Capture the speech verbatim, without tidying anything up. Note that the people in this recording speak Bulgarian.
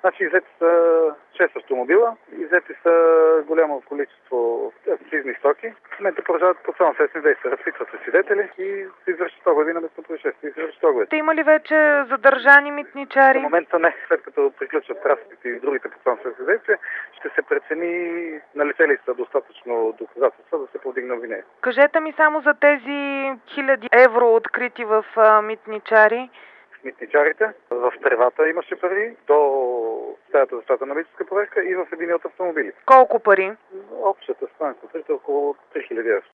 Значи иззети са шест автомобила, иззети са голямо количество акцизни стоки. В момента продължават процесуално следствени действия, разпитват се свидетели и се извършат огледи на местно происшествие. Те има ли вече задържани митничари? В момента не. След като приключат разпитите и другите процесуално следствени действия, ще се прецени налице ли са достатъчно доказателства да се повдигне обвинение. Кажете ми само за тези хиляди евро открити в а, митничари. Митничарите. В тревата имаше пари до стаята за щата на митническа проверка и в един от автомобили. Колко пари? Общата стойност е около три хиляди евро.